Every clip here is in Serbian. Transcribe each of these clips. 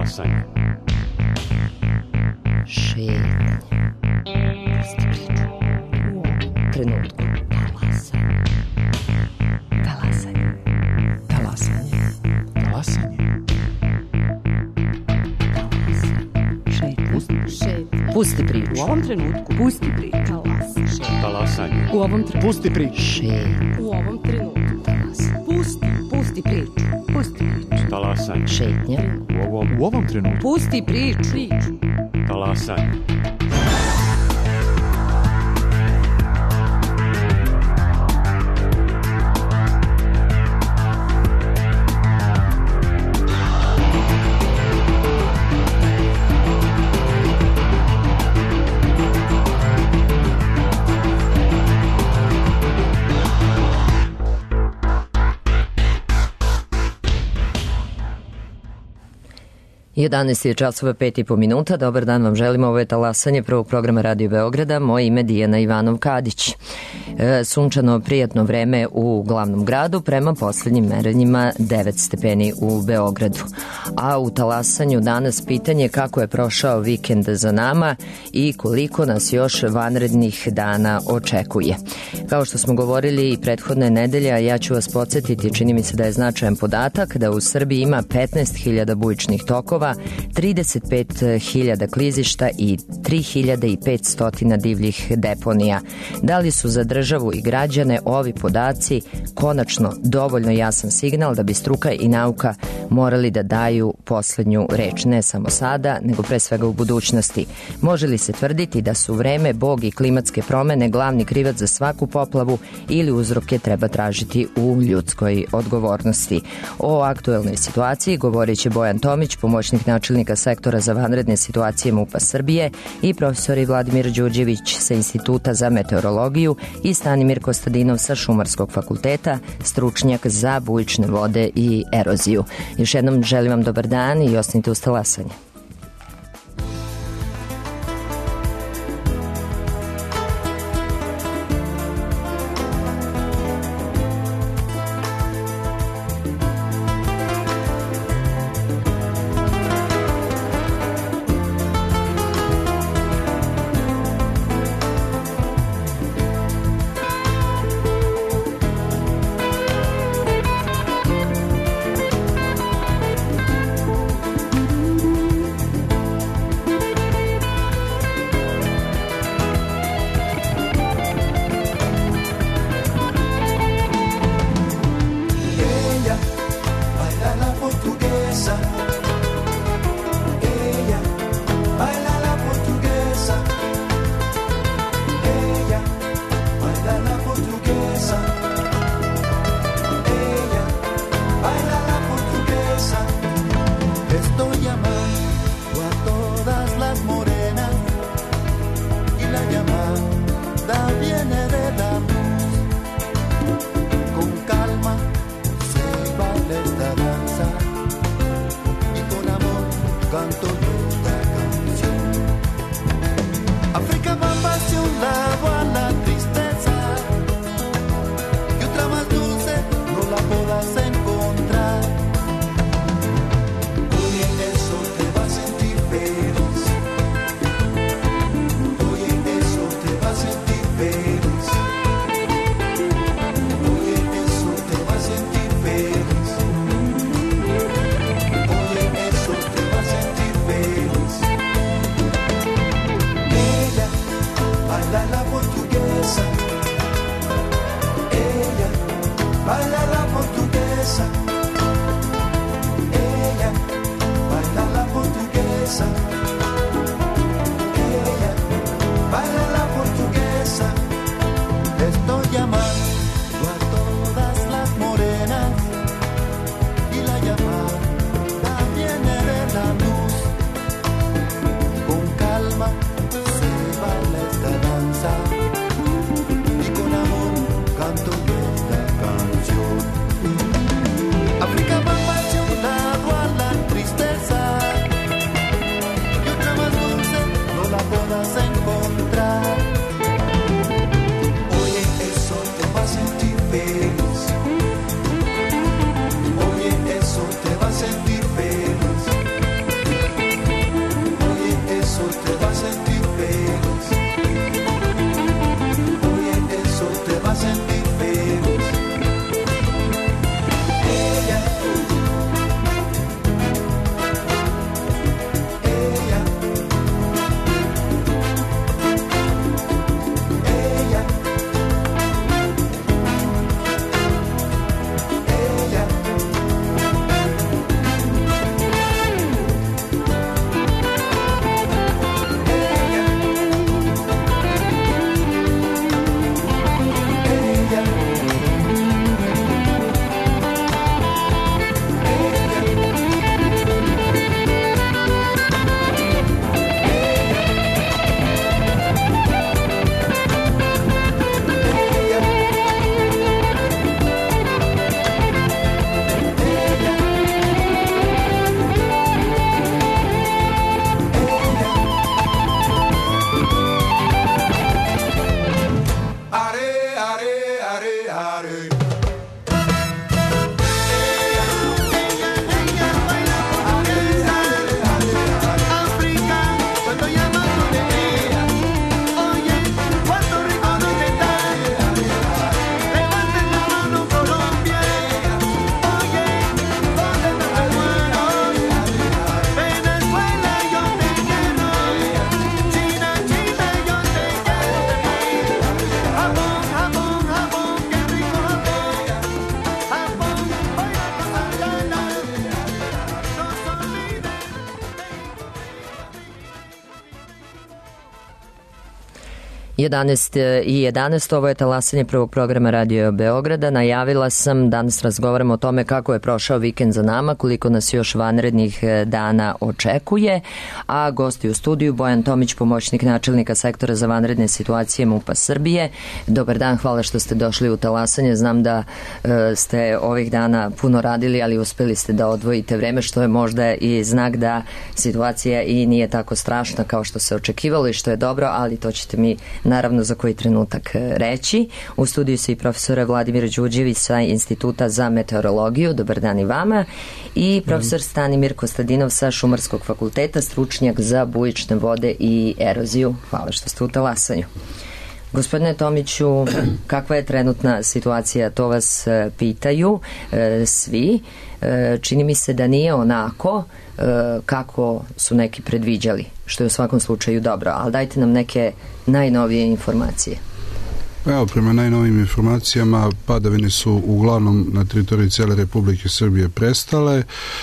Talasanje. Šetnje. Pusti priču. U ovom trenutku. Talasanje. Talasanje. Talasanje. Talasanje. Šetnje. Pusti priču. U ovom trenutku. Pusti priču. Talasanje. U ovom trenutku. Pusti priču. Šetnje. U ovom trenutku. Pusti priču. Pusti priču. Talasanje. Šetnja. U ovom trenutku. Pusti priču. Talasanje. I 11 je časova 5,5 Dobar dan vam želimo, ovo je Talasanje prvog programa Radio Beograda. Moje ime je Dijana Ivanov-Kadić. Sunčano, prijatno vreme u glavnom gradu, prema poslednjim merenjima 9 stepeni u Beogradu. A u Talasanju danas pitanje kako je prošao vikend za nama i koliko nas još vanrednih dana očekuje. Kao što smo govorili i prethodne nedelje, a ja ću vas podsjetiti, čini mi se da je značajan podatak da u Srbiji ima 15.000 bujičnih tokova, 35.000 klizišta i 3.500 divljih deponija. Da li su za državu i građane ovi podaci konačno dovoljno jasan signal da bi struka i nauka morali da daju poslednju reč, ne samo sada, nego pre svega u budućnosti? Može li se tvrditi da su vreme, Bog i klimatske promene glavni krivac za svaku poplavu ili uzroke treba tražiti u ljudskoj odgovornosti? O aktuelnoj situaciji govorit će Bojan Tomić, pomoćnik načelnika sektora za vanredne situacije MUP-a Srbije, i profesori Vladimir Đurđević sa Instituta za meteorologiju i Stanimir Kostadinov sa Šumarskog fakulteta, stručnjak za bujične vode i eroziju. Još jednom želim vam dobar dan i ostanite uz Talasanje. (11:11), ovo je talasanje prvog programa Radio Beograda. Najavila sam, danas razgovaramo o tome kako je prošao vikend za nama, koliko nas još vanrednih dana očekuje, a gosti u studiju Bojan Tomić, pomoćnik načelnika sektora za vanredne situacije MUP-a Srbije. Dobar dan, hvala što ste došli u talasanje. Znam da ste ovih dana puno radili, ali uspeli ste da odvojite vreme, što je možda i znak da situacija i nije tako strašna kao što se očekivalo i što je dobro, ali to ćete mi naravno za koji trenutak reći. U studiju su i profesora Vladimir Đurđević sa Instituta za meteorologiju. Dobar dan i vama. I profesor Stanimir Kostadinov sa Šumarskog fakulteta, stručnjak za bujične vode i eroziju. Hvala što ste u talasanju. Gospodine Tomiću, kakva je trenutna situacija? To vas pitaju svi. Čini mi se da nije onako kako su neki predviđali, što je u svakom slučaju dobro, ali dajte nam neke najnovije informacije. Evo, prema najnovijim informacijama, padavine su uglavnom na teritoriji cele Republike Srbije prestale.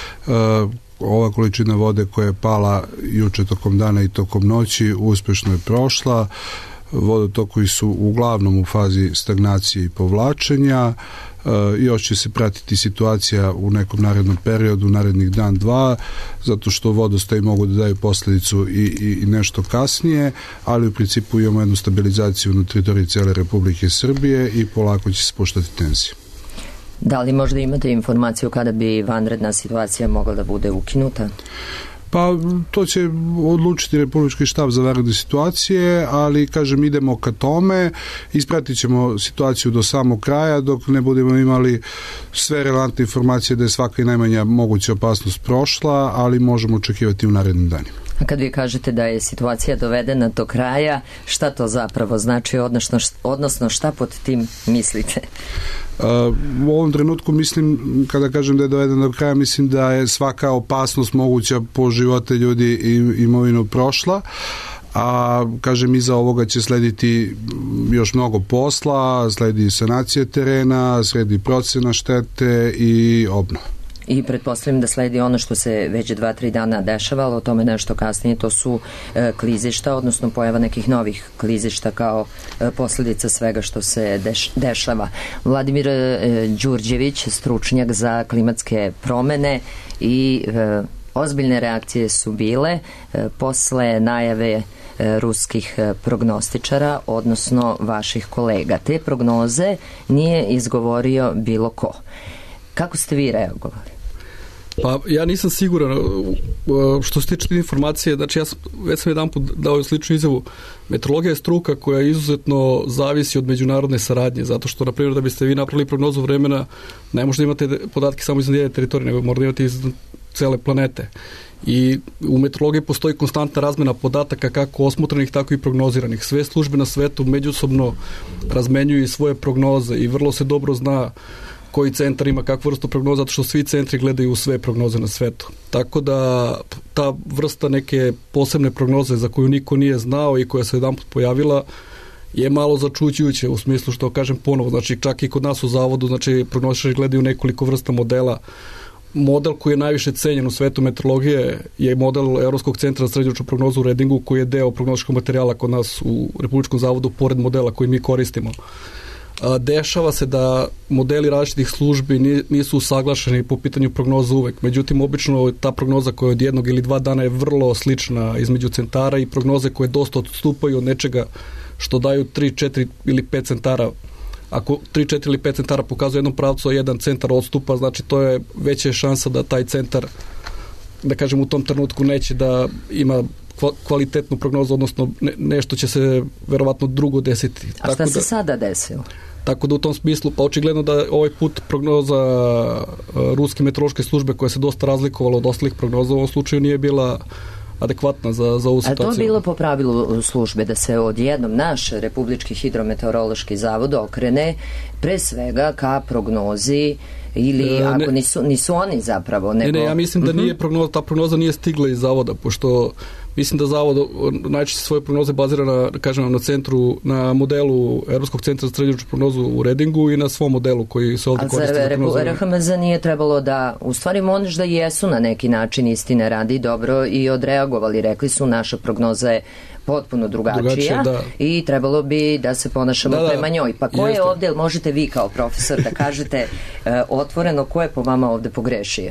Ova količina vode koja je pala juče tokom dana i tokom noći uspešno je prošla. Vodotokovi su uglavnom u fazi stagnacije i povlačenja. Još će se pratiti situacija u nekom narednom periodu, narednih dan, dva, zato što vodostaji mogu da daju posledicu i nešto kasnije, ali u principu imamo jednu stabilizaciju na teritoriji cele Republike Srbije i polako će se spuštati tenzije. Da li možda imate informaciju kada bi vanredna situacija mogla da bude ukinuta? Pa to će odlučiti Republički štab za vanredne situacije, ali kažem idemo ka tome, ispratit ćemo situaciju do samog kraja dok ne budemo imali sve relevantne informacije da je svaka i najmanja moguća opasnost prošla, ali možemo očekivati u narednim danima. A kad vi kažete da je situacija dovedena do kraja, šta to zapravo znači, odnosno šta pod tim mislite? U ovom trenutku mislim, kada kažem da je dovedena do kraja, mislim da je svaka opasnost moguća po živote ljudi i imovinu prošla, a kažem iza ovoga će slediti još mnogo posla, sledi sanacija terena, sledi procena štete i obnova. I pretpostavljam da sledi ono što se već 2-3 dana dešavalo, o tome nešto kasnije, to su klizišta, odnosno pojava nekih novih klizišta kao posljedica svega što se dešava. Vladimir Đurđević, stručnjak za klimatske promene i ozbiljne reakcije su bile posle najave ruskih prognostičara, odnosno vaših kolega. Te prognoze nije izgovorio bilo ko. Kako ste vi reagovali? Pa ja nisam siguran što se tiče informacije, znači ja već sam jedanput dao sličnu izjavu. Meteorologija je struka koja izuzetno zavisi od međunarodne saradnje, zato što, na primjer, da biste vi napravili prognozu vremena, ne možete imati podatke samo iz jedne teritorije, nego morate imati iz cele planete. I u meteorologiji postoji konstantna razmena podataka, kako osmotrenih, tako i prognoziranih. Sve službe na svetu međusobno razmenjuju svoje prognoze i vrlo se dobro zna koji centar ima kakvu vrstu prognoza, zato što svi centri gledaju u sve prognoze na svetu. Tako da ta vrsta neke posebne prognoze za koju niko nije znao i koja se jedanput pojavila je malo začuđujuće, u smislu što kažem ponovo, znači čak i kod nas u zavodu, znači prognostičari gledaju nekoliko vrsta modela. Model koji je najviše cenjen u svetu meteorologije je model Evropskog centra za srednjoročnu prognozu u Redingu, koji je deo prognostičkog materijala kod nas u Republičkom zavodu, pored modela koji mi koristimo. Dešava se da modeli različitih službi nisu usaglašeni po pitanju prognoza uvek. Međutim, obično ta prognoza koja od 1 ili 2 dana je vrlo slična između centara i prognoze koje dosta odstupaju od nečega što daju 3, 4 ili 5 centara. Ako 3, 4 ili 5 centara pokazuje jednom pravcu, a jedan centar odstupa, znači to je veća šansa da taj centar, da kažem, u tom trenutku neće da ima kvalitetnu prognozu, odnosno nešto će se verovatno drugo desiti. A šta se sada desilo? Tako da u tom smislu, pa očigledno da ovaj put prognoza ruske meteorološke službe koja se dosta razlikovala od ostalih prognoza u ovom slučaju nije bila adekvatna za ovu situaciju. A to je bilo po pravilu službe da se odjednom naš Republički hidrometeorološki zavod okrene pre svega ka prognozi ili ako nisu oni zapravo nego... Ne, ja mislim da nije prognoza, ta prognoza nije stigla iz zavoda, pošto mislim da zavod najčešće svoje prognoze bazira na modelu Evropskog centra za srednjoročnu prognozu u Redingu i na svom modelu koji se ovdje koristi za prognozu. A zar RHMZ nije trebalo da, u stvari možda jesu na neki način istine radi dobro i odreagovali, rekli su naša prognoza je potpuno drugačija i trebalo bi da se ponašamo prema njoj. Pa ko je ovdje, možete vi kao profesor da kažete otvoreno ko je po vama ovdje pogrešio?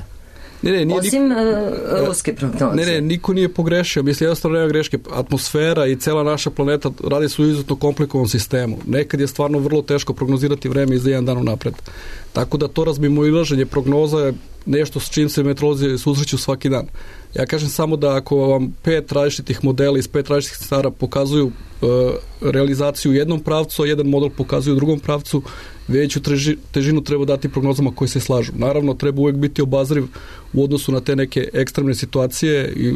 Osim ruske prognoze. Ne, niko nije pogrešio. Mislim, jednostavno nema greške. Atmosfera i cela naša planeta radi su u izuzetno komplikovan sistemu. Nekad je stvarno vrlo teško prognozirati vreme iz jedan dan unapred. Tako da to razmimoilaženje prognoza je nešto s čim se meteorolozi susreću svaki dan. Ja kažem samo da ako vam 5 različitih modela iz 5 različitih scenara pokazuju realizaciju u jednom pravcu, a jedan model pokazuje u drugom pravcu, veću težinu treba dati prognozama koje se slažu. Naravno, treba uvijek biti obazriv u odnosu na te neke ekstremne situacije i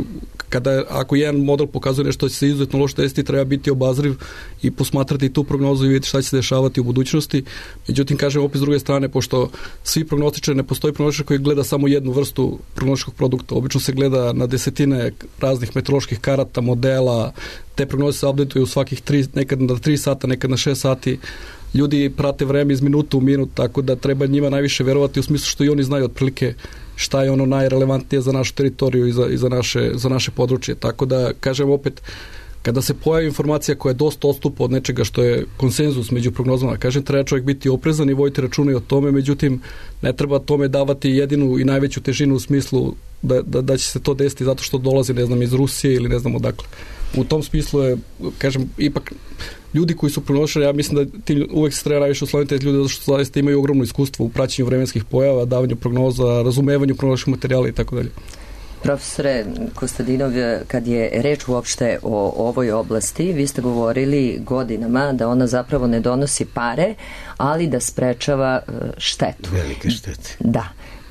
ako jedan model pokazuje nešto će se izuzetno loše desiti, treba biti obazriv i posmatrati tu prognozu i vidjeti šta će se dešavati u budućnosti. Međutim, kažem opet s druge strane, pošto svi prognostičari, ne postoji prognostičar koji gleda samo jednu vrstu prognostičkog produkta. Obično se gleda na desetine raznih meteoroloških karata, modela, te prognoze se updateuju svakih nekad na 3 sata, nekad na 6 sati. Ljudi prate vreme iz minuta u minut, tako da treba njima najviše verovati u smislu što i oni znaju otprilike šta je ono najrelevantnije za našu teritoriju i za naše područje. Tako da, kažem opet, kada se pojavi informacija koja je dosta odstupa od nečega što je konsenzus među prognozama, kažem, treba čovjek biti oprezan i voditi računa i o tome, međutim, ne treba tome davati jedinu i najveću težinu u smislu da će se to desiti zato što dolazi, ne znam, iz Rusije ili ne znam odakle. U tom smislu je, kažem, ipak ljudi koji su prognostičari, ja mislim da uvek se treba najviše osloniti ljudi zato što zaista imaju ogromno iskustvo u praćenju vremenskih pojava, davanju prognoza, razumevanju prognostičkih materijala i tako dalje. Profesore Kostadinov, kad je reč uopšte o ovoj oblasti, vi ste govorili godinama da ona zapravo ne donosi pare, ali da sprečava štetu. Velike štete. Da.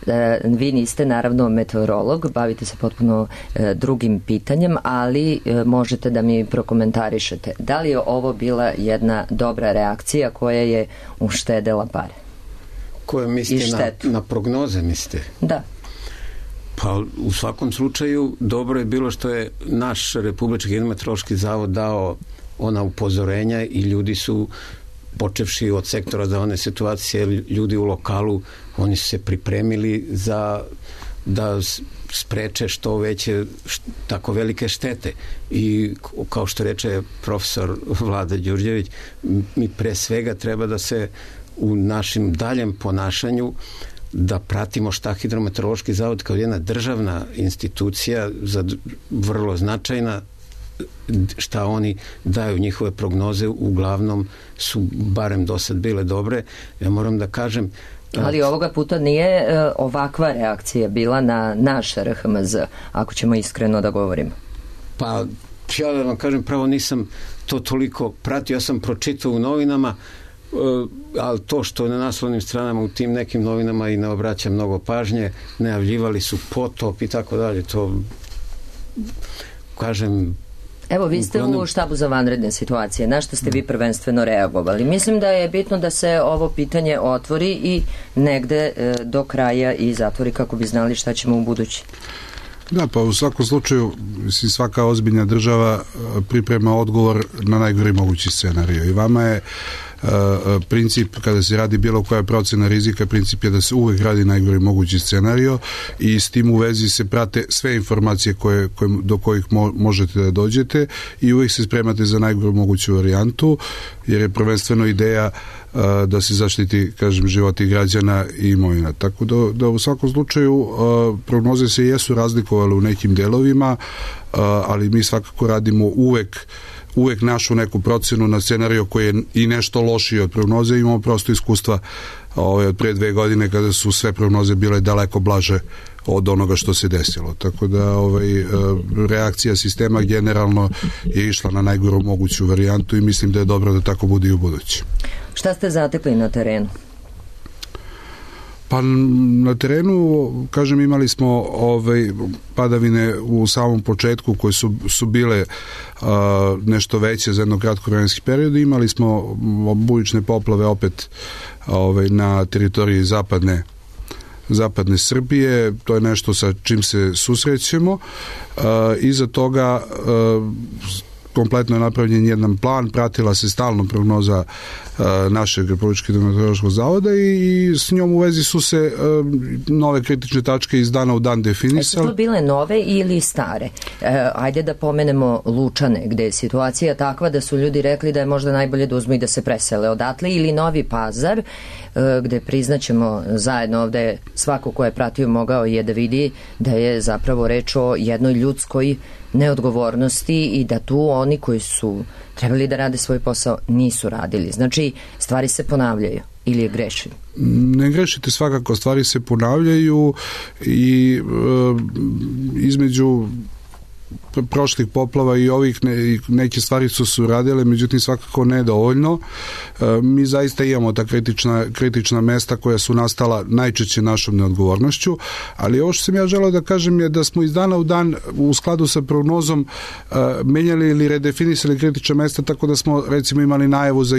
Vi niste naravno meteorolog, bavite se potpuno drugim pitanjem, ali možete da mi prokomentarišete. Da li je ovo bila jedna dobra reakcija koja je uštedela pare? Koja mislite na prognoze, mislite? Da. Pa u svakom slučaju dobro je bilo što je naš Republički hidrometeorološki zavod dao ona upozorenja i ljudi su, počevši od sektora za one situacije, ljudi u lokalu, oni su se pripremili da spreče što veće tako velike štete. I kao što reče profesor Vlada Đurđević, mi pre svega treba da se u našem daljem ponašanju da pratimo šta Hidrometeorološki zavod kao jedna državna institucija vrlo značajna, šta oni daju njihove prognoze, uglavnom su barem do sad bile dobre. Ja moram da kažem... Ali ovoga puta nije ovakva reakcija bila na naš RHMZ, ako ćemo iskreno da govorimo. Pa, ja da vam kažem, pravo nisam to toliko pratio, ja sam pročitao u novinama, ali to što na naslovnim stranama u tim nekim novinama i ne obraća mnogo pažnje, najavljivali su potop i tako dalje, to kažem... Evo, vi ste u štabu za vanredne situacije, na što ste vi prvenstveno reagovali? Mislim da je bitno da se ovo pitanje otvori i negde do kraja i zatvori kako bi znali šta ćemo u budući. Da, pa u svakom slučaju svaka ozbiljna država priprema odgovor na najgori mogući scenarij. I vama je princip, kada se radi bilo koja procena rizika, princip je da se uvek radi najgori mogući scenario i s tim u vezi se prate sve informacije do kojih možete da dođete i uvek se spremate za najgoru moguću varijantu, jer je prvenstveno ideja da se zaštiti, kažem, životi građana i imovina. Tako da u svakom slučaju prognoze se jesu razlikovale u nekim delovima, ali mi svakako radimo uvek našu neku procenu na scenariju koji je i nešto lošiji od prognoze. Imamo prosto iskustva od pre 2 godine kada su sve prognoze bile daleko blaže od onoga što se desilo. Tako da reakcija sistema generalno je išla na najgoru moguću varijantu i mislim da je dobro da tako bude i u budući. Šta ste zatekli na terenu? Pa na terenu, kažem, imali smo padavine u samom početku koje su bile nešto veće za jedno kratko vremenski period. Imali smo bujične poplave opet na teritoriji zapadne Srbije. To je nešto sa čim se susrećemo. Iza toga kompletno je napravljen jedan plan, pratila se stalno prognoza našeg Republičkog hidrometeorološkog zavoda i s njom u vezi su se nove kritične tačke iz dana u dan definisale. Su to bile nove ili stare? Ajde da pomenemo Lučane, gde je situacija takva da su ljudi rekli da je možda najbolje da uzmu i da se presele odatle, ili Novi Pazar, gde priznaćemo zajedno ovde, svako ko je pratio mogao je da vidi da je zapravo reč o jednoj ljudskoj neodgovornosti i da tu oni koji su trebali da rade svoj posao nisu radili. Znači, stvari se ponavljaju ili je grešim? Ne grešite, svakako, stvari se ponavljaju i između prošlih poplava i ovih neke stvari su radile, međutim svakako nedovoljno. Mi zaista imamo ta kritična mesta koja su nastala najčešće našom neodgovornošću, ali ovo što sam ja želeo da kažem je da smo iz dana u dan u skladu sa prognozom menjali ili redefinisali kritična mesta, tako da smo recimo imali najavu za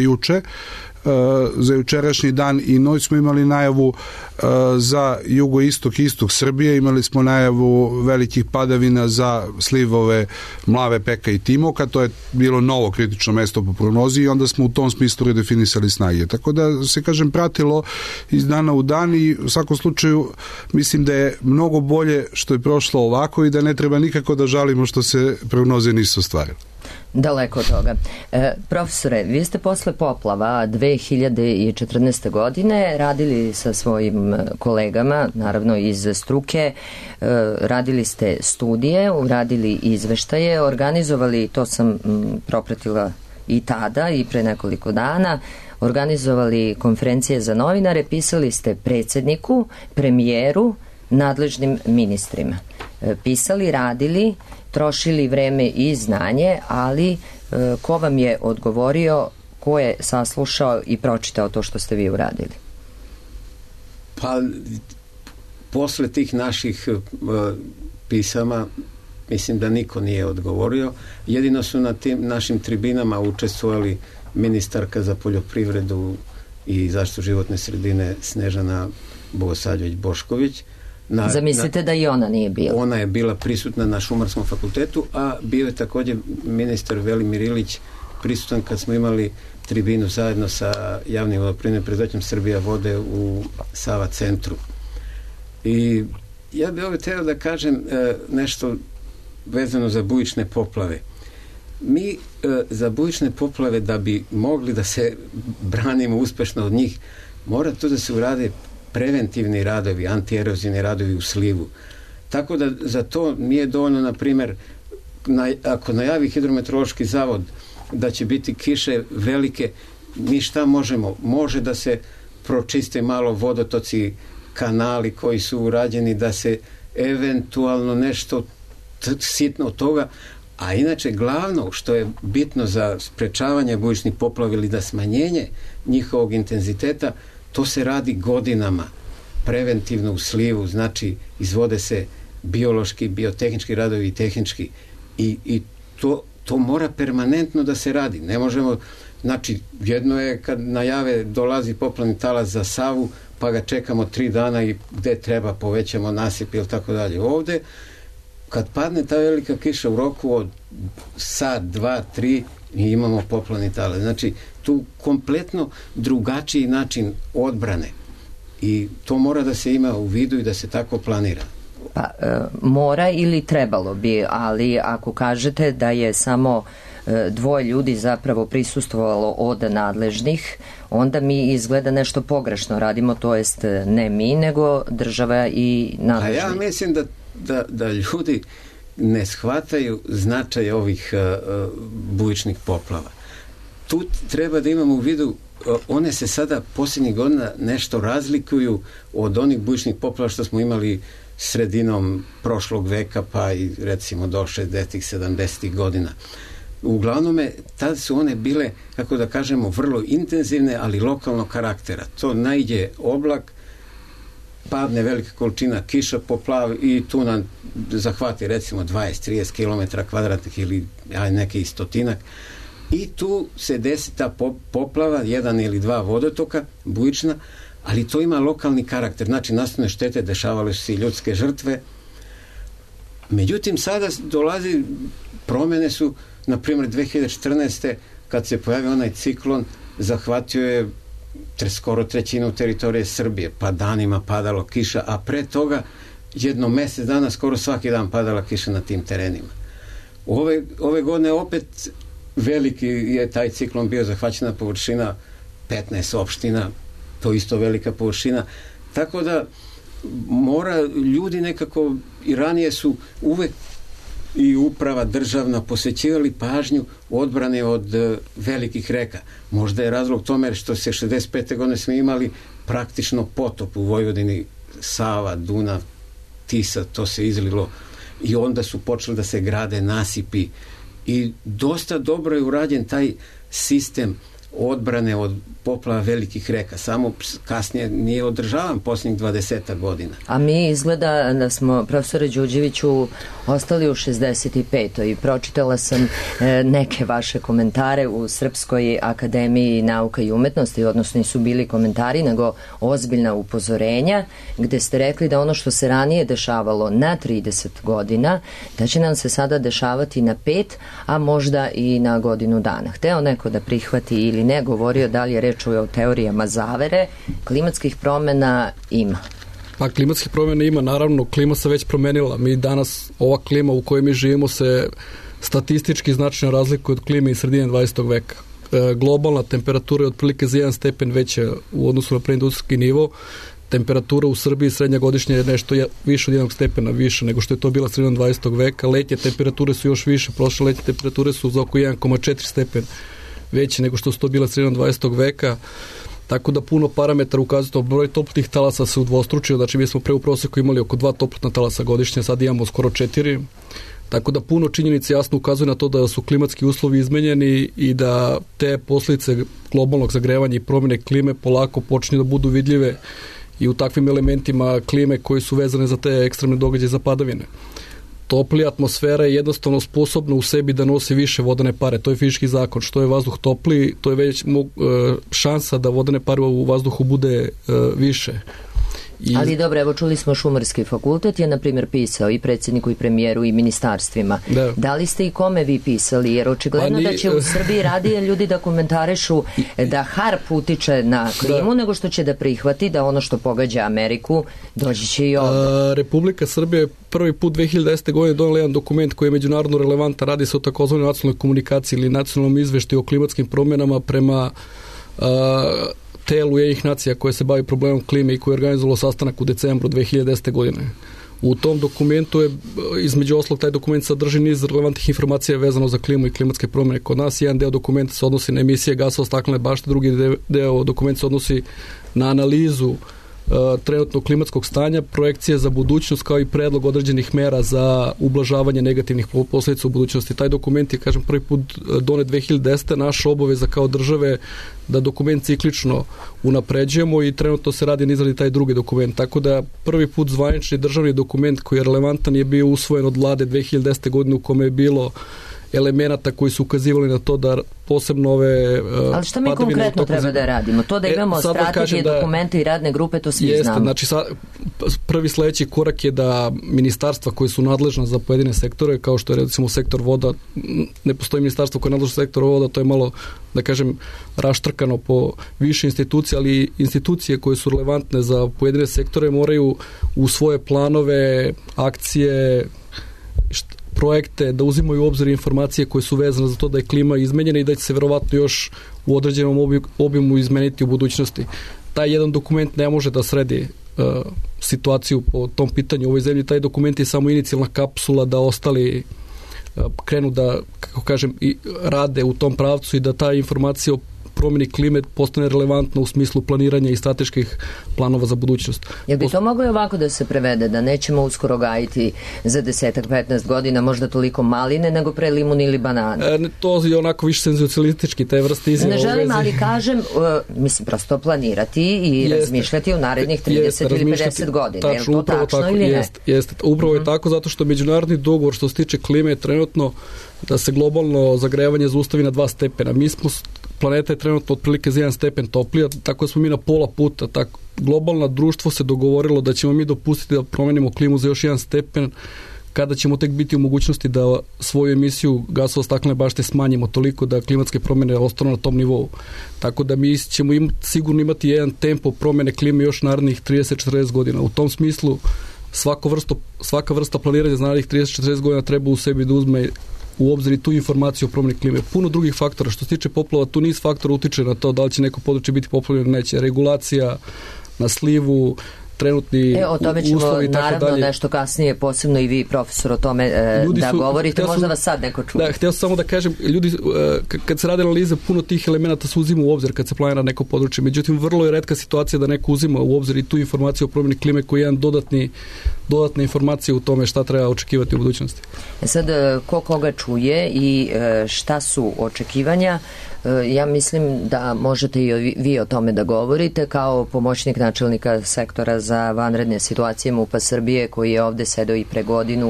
jučerašnji dan i noć smo imali najavu za jugoistok i istok Srbije, imali smo najavu velikih padavina za slivove Mlave, Peka i Timoka, to je bilo novo kritično mesto po prognozi i onda smo u tom smislu redefinisali snage. Tako da se, kažem, pratilo iz dana u dan i u svakom slučaju mislim da je mnogo bolje što je prošlo ovako i da ne treba nikako da žalimo što se prognoze nisu ostvarile. Daleko od toga. Profesore, vi ste posle poplava 2014. godine radili sa svojim kolegama, naravno iz struke, radili ste studije, uradili izveštaje, organizovali, to sam propratila i tada i pre nekoliko dana, organizovali konferencije za novinare, pisali ste predsjedniku, premijeru, nadležnim ministrima. Pisali, radili, trošili vreme i znanje, ali ko vam je odgovorio, ko je saslušao i pročitao to što ste vi uradili? Pa, posle tih naših pisama, mislim da niko nije odgovorio. Jedino su na tim našim tribinama učestvovali ministarka za poljoprivredu i zaštitu životne sredine Snežana Bogosavljević-Bošković. Zamislite da i ona nije bila. Ona je bila prisutna na Šumarskom fakultetu, a bio je također ministar Velimir Ilić prisutan kad smo imali tribinu zajedno sa javnim vodoprivrednim preduzećem Srbija vode u Sava centru. I ja bih ovdje trebao da kažem nešto vezano za bujične poplave. Mi za bujične poplave, da bi mogli da se branimo uspešno od njih, mora to da se urade preventivni radovi, antierozivni radovi u slivu. Tako da za to nije dovoljno, na primjer, ako najavi hidrometeorološki zavod da će biti kiše velike, mi šta možemo? Može da se pročiste malo vodotoci, kanali koji su urađeni, da se eventualno nešto sitno od toga, a inače glavno što je bitno za sprečavanje bujičnih poplava ili da smanjenje njihovog intenziteta, to se radi godinama, preventivno u slivu, znači izvode se biološki, biotehnički radovi i tehnički i to mora permanentno da se radi. Ne možemo, znači jedno je kad najave dolazi poplavni talas za Savu, pa ga čekamo 3 dana i gde treba povećamo nasip ili tako dalje. Ovde, kad padne ta velika kiša u roku od sat, 2, 3, i imamo poplavni talas. Znači, tu kompletno drugačiji način odbrane i to mora da se ima u vidu i da se tako planira. Pa, mora ili trebalo bi, ali ako kažete da je samo 2 ljudi zapravo prisustvovalo od nadležnih, onda mi izgleda nešto pogrešno radimo, to jest ne mi, nego država i nadležni. A ja mislim da ljudi ne shvataju značaj ovih bujičnih poplava. Tu treba da imamo u vidu, one se sada posljednjih godina nešto razlikuju od onih bujičnih poplava što smo imali sredinom prošlog veka pa i recimo do 60-ih, 70-ih godina. uglavnom tad su one bile, kako da kažemo, vrlo intenzivne, ali lokalnog karaktera. To naiđe oblak, padne velika količina kiša, poplavi i tu nam zahvati recimo 20-30 km kvadratnih ili neki stotinak i tu se desi ta poplava, jedan ili dva vodotoka, bujična, ali to ima lokalni karakter, znači nastane štete, dešavale su se i ljudske žrtve. Međutim, sada dolazi, promene su, na primjer 2014. kad se pojavio onaj ciklon, zahvatio je skoro trećinu teritorije Srbije, pa danima padalo kiša, a pre toga jedno mesec dana skoro svaki dan padala kiša na tim terenima. Ove godine opet veliki je taj ciklon bio, zahvaćena površina 15 opština, to isto velika površina, tako da mora ljudi nekako, i ranije su uvek i uprava državna posećivali pažnju odbrane od velikih reka. Možda je razlog tome što se 65. godine smo imali praktično potop u Vojvodini, Sava, Dunav, Tisa, to se izlilo i onda su počeli da se grade nasipi i dosta dobro je urađen taj sistem odbrane od poplava velikih reka, samo kasnije nije održavan posljednjih 20 godina. A mi izgleda da smo, profesore Đuđeviću, ostali u 65. i pročitala sam neke vaše komentare u Srpskoj akademiji nauka i umetnosti, odnosno nisu bili komentari, nego ozbiljna upozorenja, gde ste rekli da ono što se ranije dešavalo na 30 godina, da će nam se sada dešavati na 5, a možda i na godinu dana. Hteo neko da prihvati ili ne, govorio da li je reč o teorijama zavere, klimatskih promena ima. Pa klimatskih promjena ima, naravno, klima se već promenila. Mi danas, ova klima u kojoj mi živimo se statistički značajno razlikuje od klime iz sredine 20. veka. Globalna temperatura je otprilike za 1 stepen veća u odnosu na preindustrijski nivo. Temperatura u Srbiji srednja godišnja je nešto više od 1 stepena više nego što je to bila sredinom 20. veka. Letnje temperature su još više, prošle letnje temperature su za oko 1,4 stepen veće nego što su to bila sredinom 20. veka. Tako da puno parametara ukazuju to. Broj toplotnih talasa se udvostručio, znači mi smo pre u proseku imali oko 2 toplotna talasa godišnje, sad imamo skoro 4. Tako da puno činjenica jasno ukazuje na to da su klimatski uslovi izmenjeni i da te posljedice globalnog zagrevanja i promjene klime polako počinju da budu vidljive i u takvim elementima klime koji su vezane za te ekstremne događaje za padavine. Toplija atmosfera je jednostavno sposobna u sebi da nosi više vodene pare. To je fizički zakon. Što je vazduh topliji, to je već šansa da vodene pare u vazduhu bude više. Ali dobro, evo čuli smo Šumarski fakultet je na primjer pisao i predsjedniku i premijeru i ministarstvima. Da li ste i kome vi pisali? Jer očigledno da će u Srbiji radije ljudi da komentarišu da HARP utiče na klimu nego što će da prihvati da ono što pogađa Ameriku doći će i ovdje. Republika Srbije je prvi put 2010. godine donela jedan dokument koji je međunarodno relevantan, radi se o takozvanoj nacionalnoj komunikaciji ili nacionalnom izveštaju o klimatskim promjenama prema telu Ujedinjenih nacija koje se bavi problemom klime i koje je organizovalo sastanak u decembru 2010. godine. U tom dokumentu je, između ostalog, taj dokument sadrži niz relevantnih informacija vezano za klimu i klimatske promjene kod nas. Jedan deo dokumenta se odnosi na emisije gasova staklene bašte, drugi deo dokumenta se odnosi na analizu trenutnog klimatskog stanja, projekcije za budućnost kao i predlog određenih mera za ublažavanje negativnih posljedica u budućnosti. Taj dokument je, kažem, prvi put donet 2010. Naša obaveza kao države da dokument ciklično unapređujemo i trenutno se radi na izradi taj drugi dokument. Tako da prvi put zvanični državni dokument koji je relevantan je bio usvojen od vlade 2010. godine u kome je bilo elemenata koji su ukazivali na to da posebno ove ali šta mi konkretno treba da radimo? To da imamo strategije, dokumente i radne grupe, to svi znamo. Znači, prvi sledeći korak je da ministarstva koji su nadležna za pojedine sektore, kao što je recimo sektor voda, ne postoji ministarstvo koje je nadležno za sektor voda, to je malo, da kažem, raštrkano po više institucije, ali institucije koje su relevantne za pojedine sektore moraju u svoje planove, akcije, projekte da uzimaju u obzir informacije koje su vezane za to da je klima izmenjena i da će se verovatno još u određenom obimu izmeniti u budućnosti. Taj jedan dokument ne može da sredi situaciju po tom pitanju u ovoj zemlji. Taj dokument je samo inicijalna kapsula da ostali krenu da, kako kažem, i rade u tom pravcu i da ta informacija promjeni klime postane relevantna u smislu planiranja i strateških planova za budućnost. Jel bi to moglo i ovako da se prevede, da nećemo uskoro gajiti za 10-15 godina možda toliko maline nego pre limun ili banane? To je onako više senzacionalistički, te vrste izjava. Ne želim, ali kažem, mislim, prosto planirati i razmišljati u narednih 30 ili 50 godina. Je li to tačno ili ne? Jeste, upravo je tako, zato što međunarodni dogovor što se tiče klime je trenutno da se globalno zagrevanje zaustavi na 2 stepena. Planeta je trenutno otprilike za 1 stepen toplija, tako da smo mi na pola puta. Tako, globalno društvo se dogovorilo da ćemo mi dopustiti da promenimo klimu za još 1 stepen, kada ćemo tek biti u mogućnosti da svoju emisiju gasova staklene bašte smanjimo toliko da klimatske promjene ostanu na tom nivou. Tako da mi ćemo sigurno imati jedan tempo promjene klime još narednih 30-40 godina. U tom smislu svaka vrsta planiranja za narednih 30-40 godina treba u sebi da uzme u obzir i tu informaciju o promjeni klime. Puno drugih faktora. Što se tiče poplava, tu niz faktora utiče na to da li će neko područje biti poplavljeno, neće. Regulacija na slivu, trenutni uslovi i tako dalje. O tome ćemo naravno nešto kasnije, posebno i vi, profesor, o tome da govorite. Možda vas sad neko čuje. Da, htio sam samo da kažem, ljudi, kad se rade analize, puno tih elemenata se uzima u obzir kad se planira neko područje. Međutim, vrlo je retka situacija da neko uzima u obzir i tu informaciju o promjeni klime koji je jedan dodatna informacija u tome šta treba očekivati u budućnosti. Sad, ko koga čuje i šta su očekivanja, ja mislim da možete i vi o tome da govorite kao pomoćnik načelnika sektora za vanredne situacije MUP-a Srbije, koji je ovde sedeo i pre godinu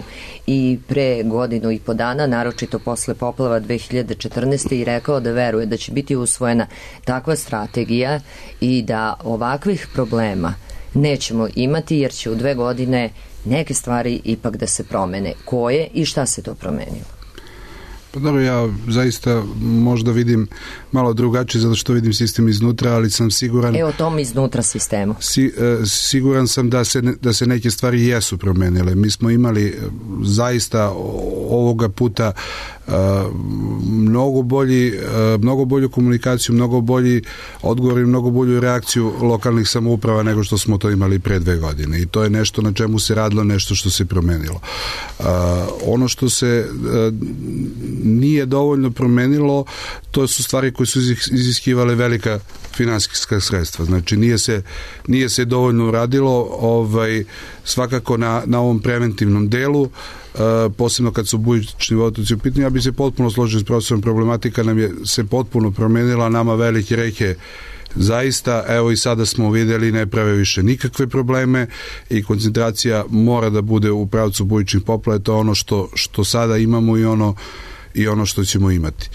i po dana, naročito posle poplava 2014. i rekao da veruje da će biti usvojena takva strategija i da ovakvih problema nećemo imati, jer će u 2 godine neke stvari ipak da se promene. Koje i šta se to promenilo? Pa dobro, ja zaista možda vidim malo drugačije zato što vidim sistem iznutra, ali sam siguran... O tom iznutra sistemu. Siguran sam da se neke stvari jesu promenile. Mi smo imali zaista ovoga puta mnogo bolju komunikaciju, mnogo bolji odgovor i mnogo bolju reakciju lokalnih samouprava nego što smo to imali pre 2 godine. I to je nešto na čemu se radilo, nešto što se promenilo. Ono što se nije dovoljno promenilo, to su stvari koje su iziskivale velika finansijska sredstva. Znači, nije se dovoljno radilo svakako na ovom preventivnom delu, posebno kad su bujični vodotoci u pitanju. Ja bih se potpuno složio s profesorom, problematika nam je se potpuno promenila, nama velike reke zaista, evo i sada smo vidjeli, ne prave više nikakve probleme i koncentracija mora da bude u pravcu bujičnih poplava. To je ono što sada imamo i ono što ćemo imati.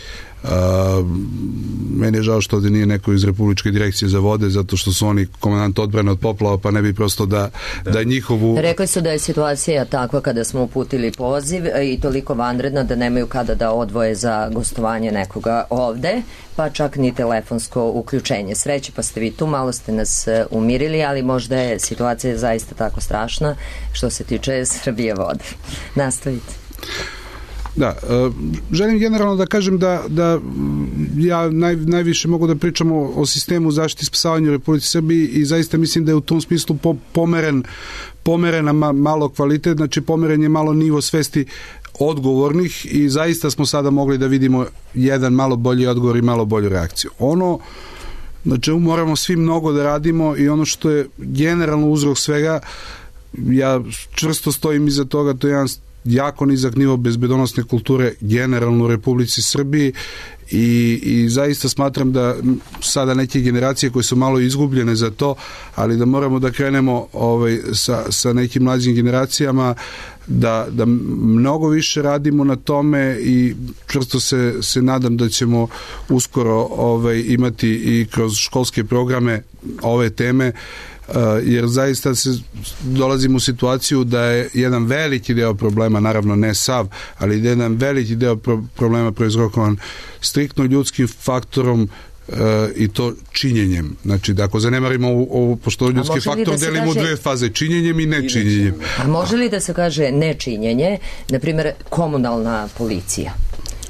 Meni je žao što ovdje nije neko iz Republičke direkcije za vode, zato što su oni komandant odbrane od poplava, pa ne bi prosto da njihovu... Rekli su da je situacija takva kada smo uputili poziv i toliko vanredna da nemaju kada da odvoje za gostovanje nekoga ovde, pa čak ni telefonsko uključenje. Sreće, pa ste vi tu, malo ste nas umirili, ali možda je situacija zaista tako strašna što se tiče Srbije vode. Nastavite. Da, želim generalno da kažem da ja najviše mogu da pričam o sistemu zaštite i spasavanja u Republici Srbiji i zaista mislim da je u tom smislu pomerena malo kvalitet, znači pomeren je malo nivo svesti odgovornih i zaista smo sada mogli da vidimo jedan malo bolji odgovor i malo bolju reakciju. Ono na čemu moramo svi mnogo da radimo i ono što je generalno uzrok svega, ja čvrsto stojim iza toga, to je jedan jako nizak nivo bezbedonosne kulture generalno u Republici Srbiji i zaista smatram da sada neke generacije koje su malo izgubljene za to, ali da moramo da krenemo sa nekim mlađim generacijama da mnogo više radimo na tome i čvrsto se nadam da ćemo uskoro imati i kroz školske programe ove teme, jer zaista dolazimo u situaciju da je jedan veliki deo problema, naravno ne sav, ali jedan veliki deo problema proizrokovan striktno ljudskim faktorom i to činjenjem. Znači, da ako zanemarimo ovo, pošto ljudski faktor delimo u 2 faze, činjenjem i nečinjenjem. A može li da se kaže nečinjenje, na primjer komunalna policija?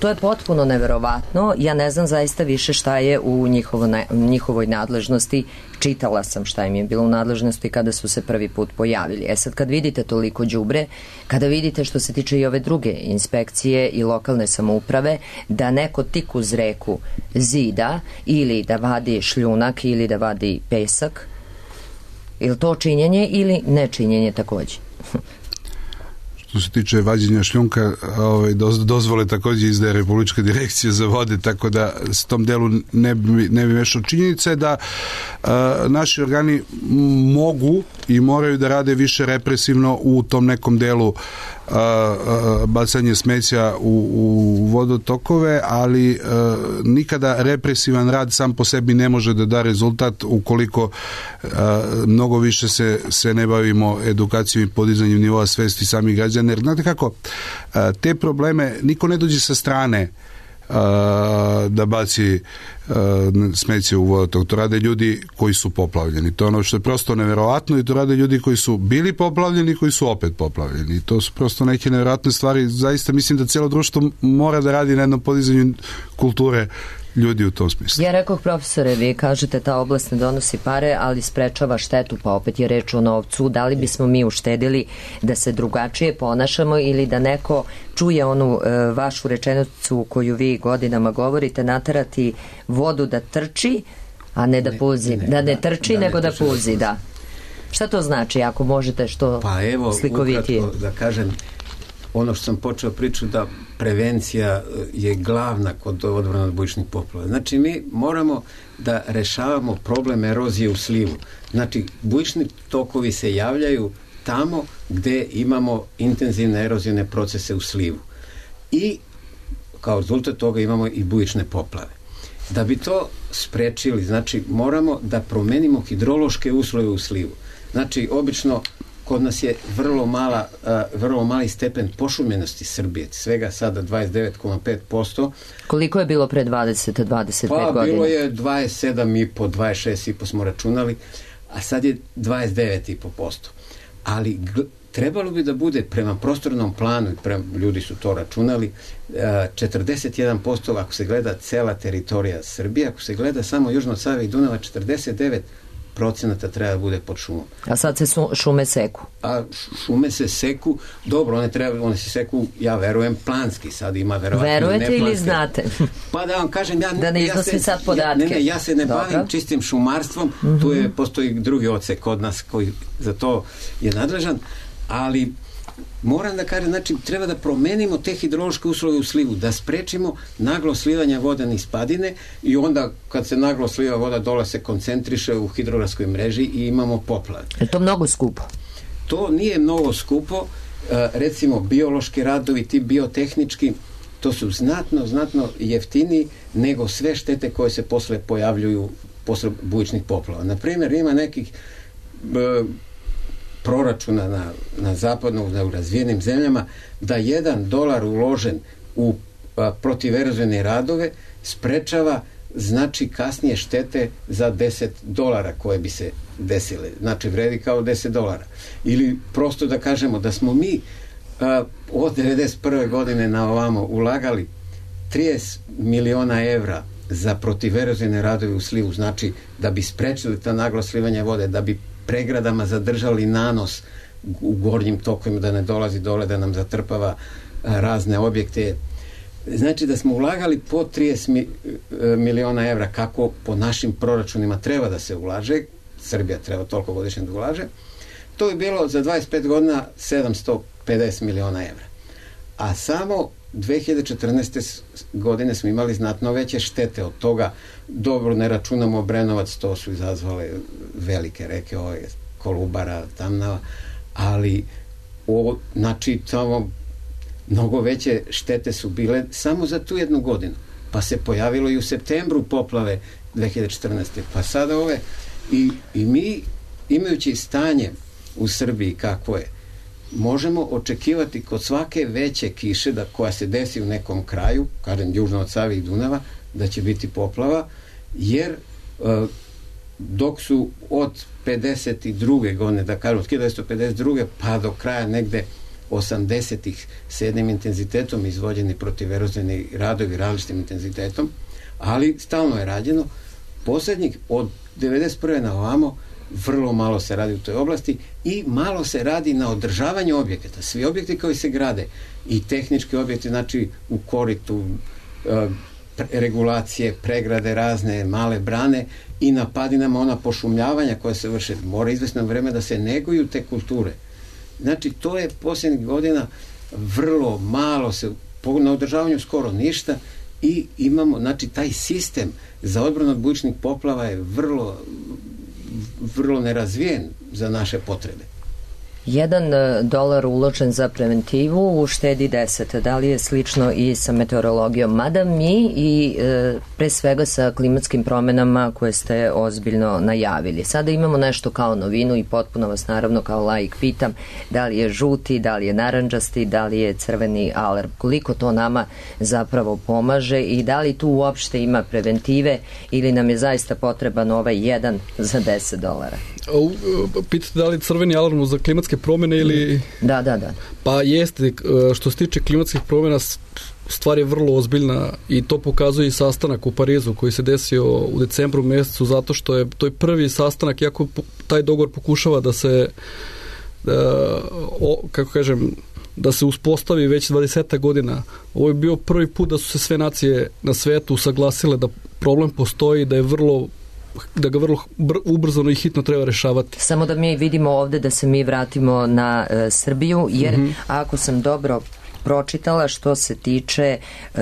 To je potpuno neverovatno. Ja ne znam zaista više šta je u njihovoj nadležnosti. Čitala sam šta im je bilo u nadležnosti kada su se prvi put pojavili. Sad kad vidite toliko đubre, kada vidite što se tiče i ove druge inspekcije i lokalne samouprave, da neko tik uz reku zida ili da vadi šljunak ili da vadi pesak, je li to činjenje ili nečinjenje takođe? Što se tiče vađenja šljunka, dozvole takođe izdaje Republička direkcija za vode, tako da s tom delu ne bi mešao. Činjenica je da naši organi mogu i moraju da rade više represivno u tom nekom delu bacanje smeća u vodotokove, ali nikada represivan rad sam po sebi ne može da da rezultat ukoliko mnogo više se ne bavimo edukacijom i podizanjem nivoa svesti samih građana. Jer znate kako, te probleme niko ne dođe sa strane da baci smeće u vodotok. To rade ljudi koji su poplavljeni. To je ono što je prosto neverovatno i to rade ljudi koji su bili poplavljeni i koji su opet poplavljeni. I to su prosto neke neverovatne stvari. Zaista mislim da cijelo društvo mora da radi na jednom podizanju kulture ljudi u tom smislu. Ja rekoh, profesore, vi kažete ta oblast ne donosi pare, ali sprečava štetu, pa opet je reč o novcu. Da li bismo mi uštedili da se drugačije ponašamo ili da neko čuje onu vašu rečenicu koju vi godinama govorite, naterati vodu da trči, a ne da puzi. Da ne trči, nego da puzi, da. Šta to znači, ako možete što slikovitije? Pa evo, ukratko da kažem, ono što sam počeo priču da prevencija je glavna kod odbrane od bujičnih poplava. Znači, mi moramo da rešavamo problem erozije u slivu. Znači, bujični tokovi se javljaju tamo gde imamo intenzivne erozijne procese u slivu. I kao rezultat toga imamo i bujične poplave. Da bi to sprečili, znači, moramo da promenimo hidrološke uslove u slivu. Znači, obično kod nas je vrlo mali stepen pošumljenosti Srbije, svega sada 29,5%. Koliko je bilo pre 20-25 godina? Pa bilo je 27,5, 26,5 smo računali, a sad je 29,5%. Ali trebalo bi da bude prema prostornom planu, ljudi su to računali, 41% ako se gleda cela teritorija Srbije, ako se gleda samo južno od Save i Dunava, 49% treba da bude pod šumom. A sad se šume seku? A šume se seku, dobro, one se seku, ja verujem, planski, sad ima verovatno neplanske. Verujete ili znate? Pa da vam kažem, ja se ne bavim čistim šumarstvom, tu postoji drugi odsek kod nas koji za to je nadležan, ali moram da kažem, znači, treba da promenimo te hidrološke uslove u slivu, da sprečimo naglo slivanje voda niz padine i onda kad se naglo sliva voda dole se koncentriše u hidrografskoj mreži i imamo poplave. Je to mnogo skupo? To nije mnogo skupo, recimo biološki radovi, ti biotehnički, to su znatno jeftiniji nego sve štete koje se posle pojavljuju posle bujičnih poplava. Naprimjer, ima nekih proračuna na zapadnom, u razvijenim zemljama, da $1 uložen u protiverozivne radove sprečava, znači, kasnije štete za $10 koje bi se desile. Znači, vredi kao $10. Ili prosto da kažemo da smo mi od 1991. godine na ovamo ulagali 30 miliona evra za protiverozivne radove u slivu, znači da bi sprečili ta naglo slivanje vode, da bi pregradama zadržali nanos u gornjim tokovima, da ne dolazi dole, da nam zatrpava razne objekte. Znači da smo ulagali po 30 miliona evra, kako po našim proračunima treba da se ulaže, Srbija treba toliko godišnje da ulaže, to je bilo za 25 godina 750 miliona evra. A samo 2014. godine smo imali znatno veće štete od toga. Dobro, ne računamo Obrenovac, to su izazvale velike reke, Kolubara, Tamnava, ali znači tamo mnogo veće štete su bile samo za tu jednu godinu. Pa se pojavilo i u septembru poplave 2014. Pa sada i mi, imajući stanje u Srbiji kakvo je, možemo očekivati kod svake veće kiše koja se desi u nekom kraju, kažem južno od Save i Dunava, da će biti poplava, jer dok su od 52. godine, da kažem od 1952. pa do kraja negde 80-ih s jednim intenzitetom izvođeni protiverozivni radovi različitim intenzitetom, ali stalno je rađeno. Poslednjih od 91. na ovamo vrlo malo se radi u toj oblasti i malo se radi na održavanju objekata. Svi objekti koji se grade i tehnički objekti, znači u koritu, regulacije, pregrade razne, male brane i na padinama ona pošumljavanja koja se vrše, mora izvesno vreme da se neguju te kulture. Znači, to je posljednjih godina vrlo malo se, na održavanju skoro ništa i imamo, znači, taj sistem za odbranu od bujičnih poplava je vrlo nerazvijen za naše potrebe. $1 uložen za preventivu uštedi 10. Da li je slično i sa meteorologijom? Mada mi i pre svega sa klimatskim promenama koje ste ozbiljno najavili. Sada imamo nešto kao novinu i potpuno vas naravno kao laik pitam da li je žuti, da li je narandžasti, da li je crveni alarm. Koliko to nama zapravo pomaže i da li tu uopšte ima preventive ili nam je zaista potreban ovaj 1 za $10? Pitate da li je crveni alarm za klimatske promene ili... Da. Pa jeste, što se tiče klimatskih promjena stvar je vrlo ozbiljna i to pokazuje i sastanak u Parizu koji se desio u decembru mjesecu, zato što je to je prvi sastanak, iako taj dogovor pokušava da se da se uspostavi već 20 godina. Ovo je bio prvi put da su se sve nacije na svetu usaglasile da problem postoji, da ga vrlo ubrzano i hitno treba rešavati. Samo da mi vidimo ovde da se mi vratimo na Srbiju, jer ako sam dobro pročitala što se tiče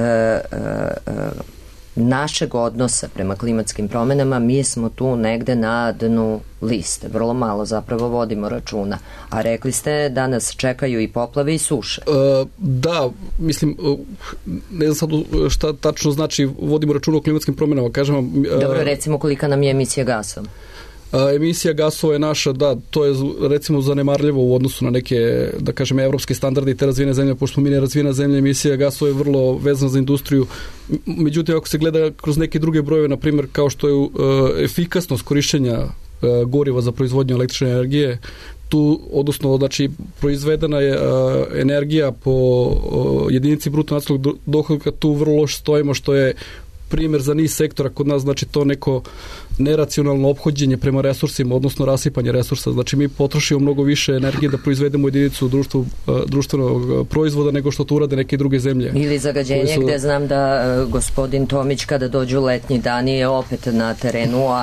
našeg odnosa prema klimatskim promenama, mi smo tu negde na dnu liste. Vrlo malo zapravo vodimo računa. A rekli ste da nas čekaju i poplave i suše. Da, mislim, ne znam sad šta tačno znači vodimo računa o klimatskim promenama. Kažem vam, dobro, recimo kolika nam je emisija gasova? Emisija gasova je naša, da, to je recimo zanemarljivo u odnosu na neke, da kažem, evropske standarde i te razvijene zemlje, pošto smo mi nerazvijena zemlja, emisija gasova je vrlo vezana za industriju. Međutim, ako se gleda kroz neke druge brojeve, na primjer, kao što je efikasnost korišćenja goriva za proizvodnju električne energije, tu, odnosno, znači, proizvedena je energija po jedinici bruto nacionalnog dohotka, tu vrlo loše stojimo, što je primjer za niz sektora kod nas, znači to neko neracionalno ophođenje prema resursima, odnosno rasipanje resursa. Znači mi potrošimo mnogo više energije da proizvedemo jedinicu društvenog proizvoda nego što to urade neke druge zemlje. Ili zagađenje gde znam da gospodin Tomić kada dođu letnji dani je opet na terenu, a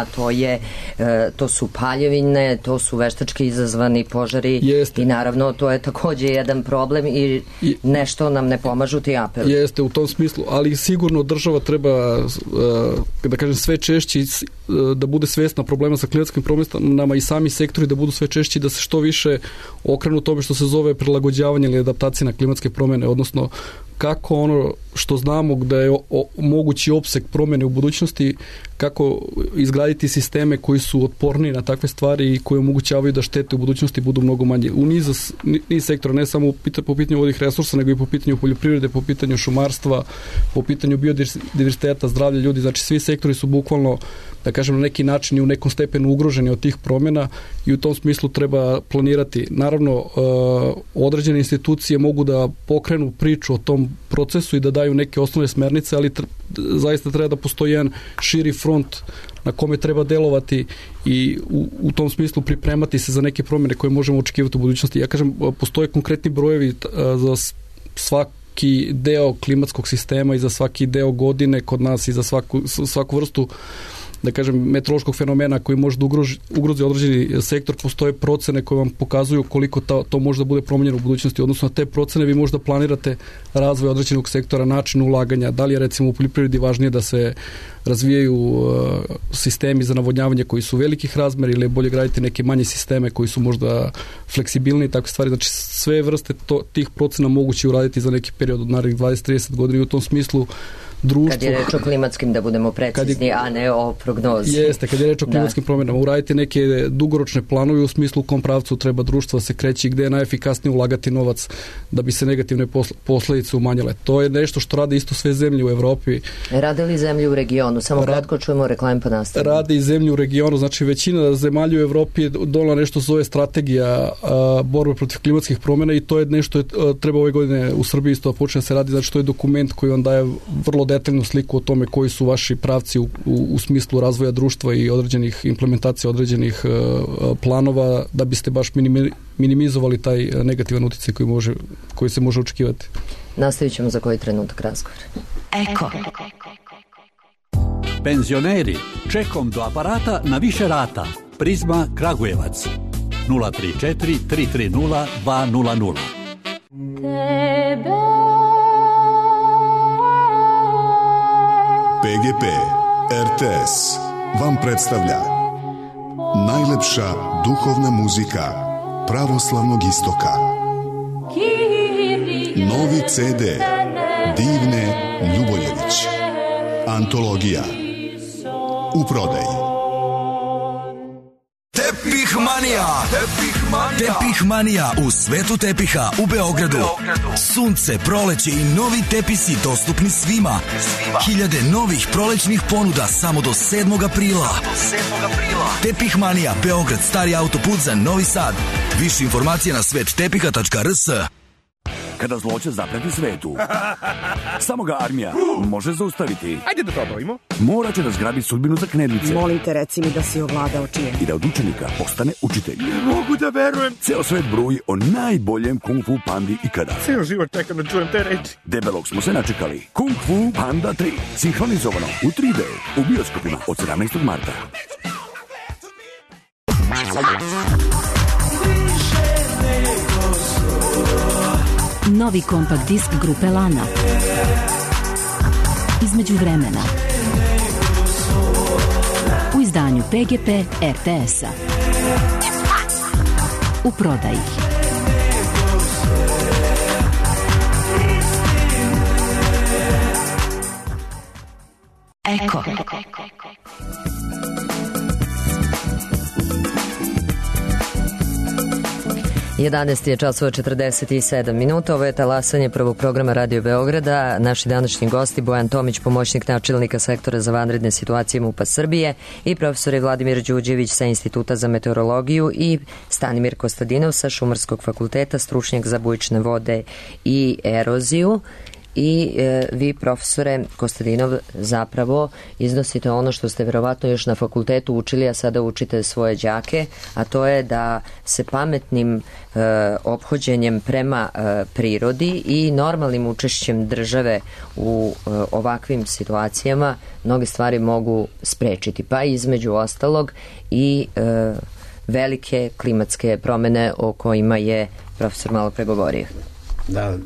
to su paljevine, to su veštački izazvani požari. Jeste. I naravno to je takođe jedan problem i nešto nam ne pomažu ti apeli. Jeste, u tom smislu, ali sigurno država treba, da kažem, sve češće da bude svesna problema sa klimatskim promjenama i sami sektori da budu sve češći, da se što više okrenu tome što se zove prilagođavanje ili adaptacija na klimatske promjene, odnosno kako ono što znamo da je mogući opseg promjene u budućnosti, kako izgraditi sisteme koji su otporniji na takve stvari i koji omogućavaju da štete u budućnosti budu mnogo manje. U niz sektora, ne samo po pitanju vodnih resursa, nego i po pitanju poljoprivrede, po pitanju šumarstva, po pitanju biodiverziteta, zdravlja ljudi, znači svi sektori su bukvalno, da kažem, na neki način i u nekom stepenu ugroženi od tih promjena i u tom smislu treba planirati. Naravno, određene institucije mogu da pokrenu priču o tom procesu i da daju neke osnovne smernice, ali zaista treba da postoji jedan širi front na kome treba delovati i u tom smislu pripremati se za neke promjene koje možemo očekivati u budućnosti. Ja kažem, postoje konkretni brojevi za svaki deo klimatskog sistema i za svaki deo godine kod nas i za svaku vrstu, da kažem, meteorološkog fenomena koji može da ugrozi određeni sektor. Postoje procene koje vam pokazuju koliko to može da bude promenjeno u budućnosti. Odnosno na te procene vi možda planirate razvoj određenog sektora, način ulaganja. Da li je recimo u poljoprivredi važnije da se razvijaju sistemi za navodnjavanje koji su velikih razmera ili je bolje graditi neke manje sisteme koji su možda fleksibilni i takve stvari. Znači sve vrste tih procena moguće uraditi za neki period od narednih 20-30 godina i u tom smislu društvu. Kad je reč o klimatskim, da budemo precizni, a ne o prognozi. Jeste, kad je reč o klimatskim promjenama, uraditi neke dugoročne planove u smislu u kom pravcu treba društvo se kreći, gde je najefikasnije ulagati novac da bi se negativne posljedice umanjile. To je nešto što rade isto sve zemlje u Evropi. Rade li zemlje u regionu? Samo kratko čujemo reklame pa nastavimo. Rade i zemlje u regionu, znači većina zemalja u Evropi je donela nešto zove strategija borbe protiv klimatskih promjena i to je nešto treba ove godine u Srbiji isto počne se radi, znači to je dokument koji vam daje vrlo detaljnu sliku o tome koji su vaši pravci u smislu razvoja društva i određenih implementacija određenih planova da biste baš minimizovali taj negativan utjecaj koji se može očekivati. Nastavit ćemo za koji trenutak razgovor. Eko. Penzioneri, čekom do aparata na više rata. Prizma Kragujevac 034 330 200. PGP RTS vam predstavlja najlepša duhovna muzika pravoslavnog istoka. Novi CD Divne Ljuboljević. Antologija. U prodaji. Tepih manija u svetu tepiha u Beogradu. Sunce, proleće i novi tepisi dostupni svima. Hiljade novih prolećnih ponuda samo do 7. aprila. Tepih manija, Beograd, stari autoput za Novi Sad. Više informacije na svettepiha.rs. Kada zloće zapreti svetu, samo ga armija može zaustaviti. Ajde da probajmo. Mora će da zgrabi sudbinu za knedlice. Molim te, reci mi da si ovladao čijem. I da od učenika postane učitelj. Ne mogu da verujem. Ceo svet bruji o najboljem Kung Fu Pandi ikada. Ceo život čekam da čujem te reči. Debelog smo se načekali. Kung Fu Panda 3. Sinhronizovano u 3D. U bioskopima od 17. marta. Novi kompakt disk grupe Lana. Između vremena. U izdanju PGP RTS-a. U prodaji. Eko. 11 je časova 47 minuta. Ovo je talasanje prvog programa Radio Beograda. Naši današnji gosti Bojan Tomić, pomoćnik načelnika sektora za vanredne situacije MUP-a Srbije, i profesor Vladimir Đuđević sa Instituta za meteorologiju i Stanimir Kostadinov sa Šumarskog fakulteta, stručnjak za bujične vode i eroziju. I vi, profesore Kostadinov, zapravo iznosite ono što ste verovatno još na fakultetu učili, a sada učite svoje đake, a to je da se pametnim ophođenjem prema prirodi i normalnim učešćem države u ovakvim situacijama mnoge stvari mogu sprečiti, pa između ostalog i velike klimatske promene o kojima je profesor malo pregovorio. Da,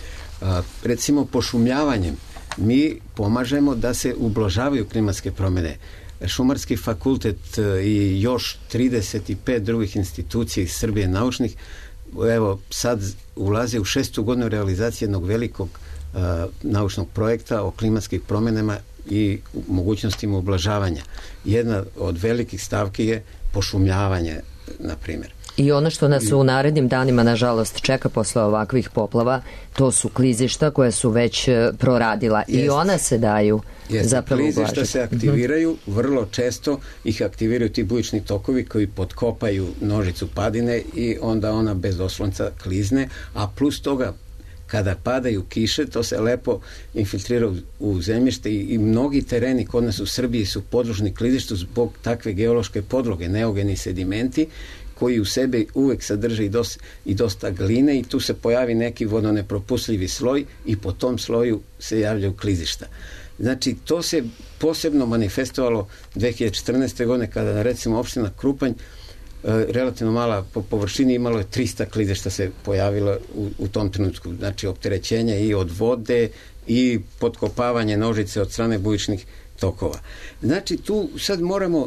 recimo pošumljavanjem mi pomažemo da se ublažavaju klimatske promjene. Šumarski fakultet i još 35 drugih institucija iz Srbije naučnih, evo sad ulaze u 6. godinu realizacije jednog velikog naučnog projekta o klimatskim promjenama i mogućnostima ublažavanja. Jedna od velikih stavki je pošumljavanje, na primjer. I ono što nas u narednim danima, nažalost, čeka posle ovakvih poplava, to su klizišta koja su već proradila. I ona se daju zapravo ublažiti. Klizišta se aktiviraju, vrlo često ih aktiviraju ti bujični tokovi koji potkopaju nožicu padine i onda ona bez oslonca klizne, a plus toga kada padaju kiše, to se lepo infiltrira u zemljište i mnogi tereni kod nas u Srbiji su podložni klizištu zbog takve geološke podloge, neogeni sedimenti koji u sebi uvek sadrže i dosta gline i tu se pojavi neki vodonepropustljivi sloj i po tom sloju se javljaju klizišta. Znači, to se posebno manifestovalo 2014. godine kada, recimo, opština Krupanj, relativno mala po površini, imalo je 300 klizišta se pojavilo u tom trenutku. Znači, opterećenje i od vode i potkopavanje nožice od strane bujičnih tokova. Znači, tu sad moramo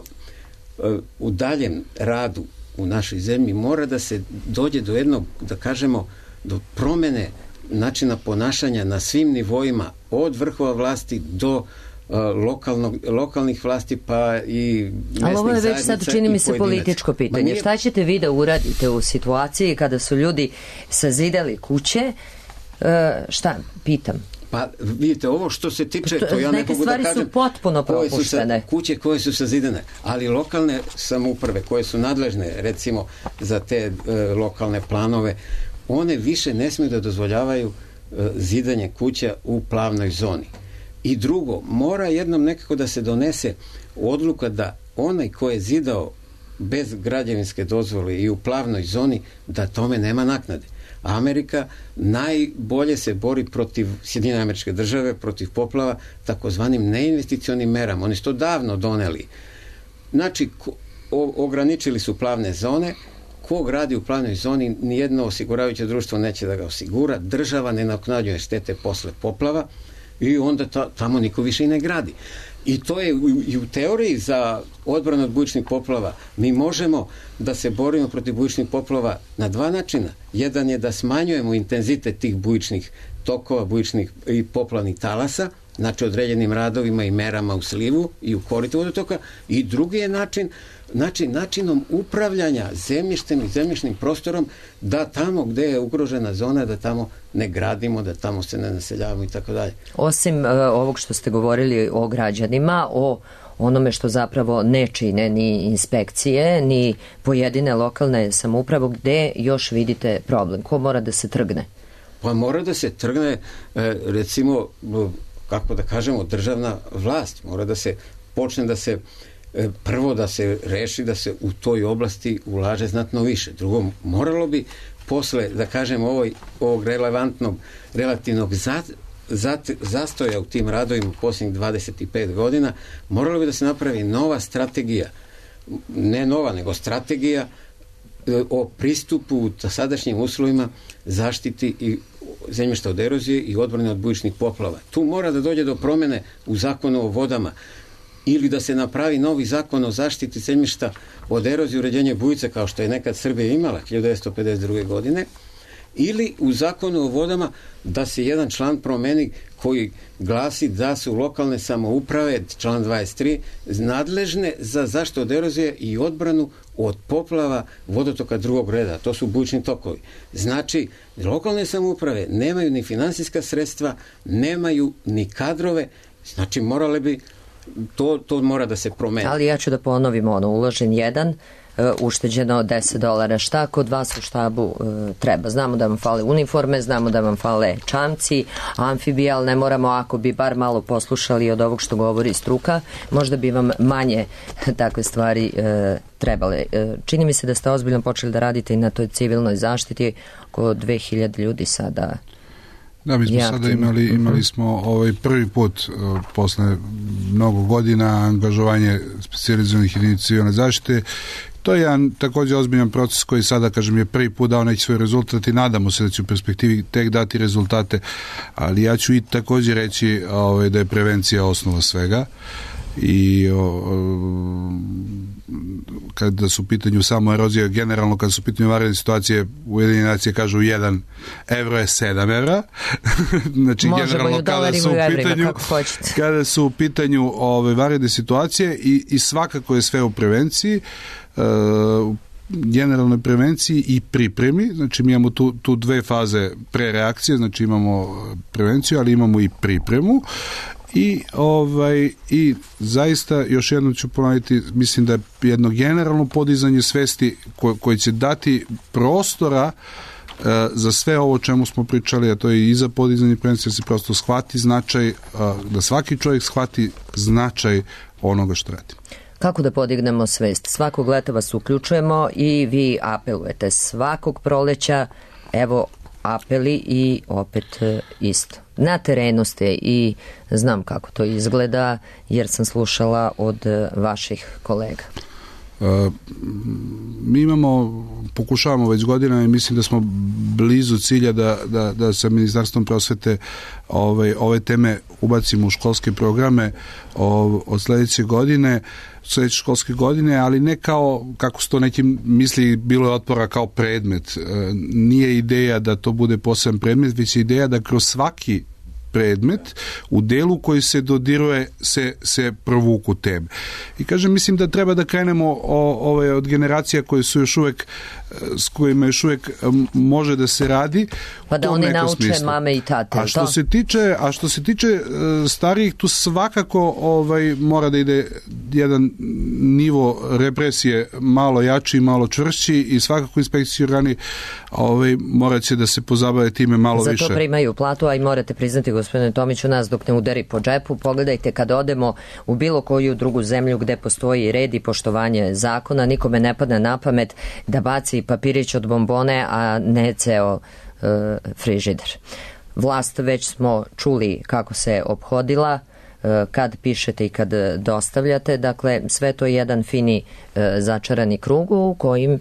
u daljem radu u našoj zemlji mora da se dođe do jednog, da kažemo, do promene načina ponašanja na svim nivoima, od vrhova vlasti do lokalnih vlasti, pa i mesnih zajednica. Ali ovo je već sad, čini mi se, političko pitanje. Šta ćete vi da uradite u situaciji kada su ljudi sazidali kuće? Šta? Pitam. Pa vidite, ovo što se tiče, to ja ne mogu da kažem. Neke stvari su potpuno propuštene. Kuće koje su sazidane, ali lokalne samouprave koje su nadležne, recimo, za te lokalne planove, one više ne smiju da dozvoljavaju zidanje kuća u plavnoj zoni. I drugo, mora jednom nekako da se donese odluka da onaj ko je zidao bez građevinske dozvole i u plavnoj zoni, da tome nema naknade. Amerika najbolje se bori protiv Sjedinjene Američke Države, protiv poplava, takozvanim neinvesticionim merama. Oni su to davno doneli. Znači, ograničili su plavne zone. Ko gradi u plavnoj zoni, nijedno osiguravajuće društvo neće da ga osigura. Država ne naknadjuje štete posle poplava i onda tamo niko više i ne gradi. I to je i u teoriji za odbranu od bujičnih poplava. Mi možemo da se borimo protiv bujičnih poplava na dva načina. Jedan je da smanjujemo intenzitet tih bujičnih tokova, bujičnih i poplavnih talasa, znači određenim radovima i merama u slivu i u koritu vodotoka. I drugi je načinom upravljanja zemljištem i zemljišnim prostorom, da tamo gde je ugrožena zona, da tamo ne gradimo, da tamo se ne naseljavamo i tako dalje. Osim ovog što ste govorili o građanima, o onome što zapravo ne čine ni inspekcije, ni pojedine lokalne samouprave, gde još vidite problem? Ko mora da se trgne? Pa mora da se trgne, recimo, kako da kažemo, državna vlast. Mora da se počne da se prvo da se reši da se u toj oblasti ulaže znatno više. Drugo, moralo bi posle, da kažem, ovog relativnog zastoja u tim radovima posljednjih 25 godina, moralo bi da se napravi nova strategija, ne nova, nego strategija o pristupu sadašnjim uslovima zaštiti i zemljišta od erozije i odbrane od bujičnih poplava. Tu mora da dođe do promene u zakonu o vodama, ili da se napravi novi zakon o zaštiti zemljišta od erozije i uređenja bujica, kao što je nekad Srbija imala 1952. godine, ili u zakonu o vodama da se jedan član promeni koji glasi da su lokalne samouprave, član 23, nadležne za zaštitu od erozije i odbranu od poplava vodotoka drugog reda. To su bujični tokovi. Znači, lokalne samouprave nemaju ni finansijska sredstva, nemaju ni kadrove, znači morale bi to mora da se promeni. Ali ja ću da ponovim uložen 1, ušteđeno $10. Šta kod vas u štabu treba? Znamo da vam fale uniforme, znamo da vam fale čamci, amfibije, ali ne moramo, ako bi bar malo poslušali od ovog što govori struka, možda bi vam manje takve stvari trebale. Čini mi se da ste ozbiljno počeli da radite i na toj civilnoj zaštiti, oko 2000 ljudi sada. Da, mi smo sada imali smo prvi put posle mnogo godina angažovanje specijalizovanih jedinica civilne zaštite. To je jedan također ozbiljan proces koji sada, kažem, je prvi put dao neki svoj rezultat i nadamo se da će u perspektivi tek dati rezultate, ali ja ću i također reći da je prevencija osnova svega i kada su u pitanju samo erozije, generalno kada su u pitanju vanredne situacije, Ujedinjene nacije kažu 1 evro je 7 evra. Znači, generalno kada su u pitanju vanredne situacije i svakako je sve u prevenciji, generalnoj prevenciji i pripremi. Znači, mi imamo tu dve faze prereakcije, znači imamo prevenciju, ali imamo i pripremu. I zaista, još jednom ću ponoviti, mislim da je jedno generalno podizanje svesti koje će dati prostora za sve ovo o čemu smo pričali, a to je i za podizanje prevencije, da se prosto shvati značaj, da svaki čovjek shvati značaj onoga što radi. Kako da podignemo svest? Svakog leta vas uključujemo i vi apelujete svakog proleća, evo apeli i opet isto. Na terenu ste i znam kako to izgleda jer sam slušala od vaših kolega. Mi pokušavamo već godinama i mislim da smo blizu cilja da sa Ministarstvom prosvete ove teme ubacimo u školske programe od sledeće školske godine, ali ne kao, kako su to neki misli, bilo je otpora kao predmet. Nije ideja da to bude poseban predmet, već je ideja da kroz svaki predmet u delu koji se dodiruje se provuku teme. I kažem, mislim da treba da krenemo od generacija koje su još uvek, s kojima još uvek može da se radi. Pa da oni nauče smislu. Mame i tate. A što se tiče starijih, tu svakako mora da ide jedan nivo represije malo jači, malo čvršći i svakako inspekcijski organi morat će da se pozabave time malo više. Zato primaju platu, a i morate priznati, gospodine Tomiću, nas dok ne udari po džepu. Pogledajte, kad odemo u bilo koju drugu zemlju gde postoji red i poštovanje zakona, nikome ne padne na pamet da baci papirić od bombone, a ne ceo frižider. Vlast već smo čuli kako se ophodila kad pišete i kad dostavljate, dakle sve to je jedan fini začarani krug u kojim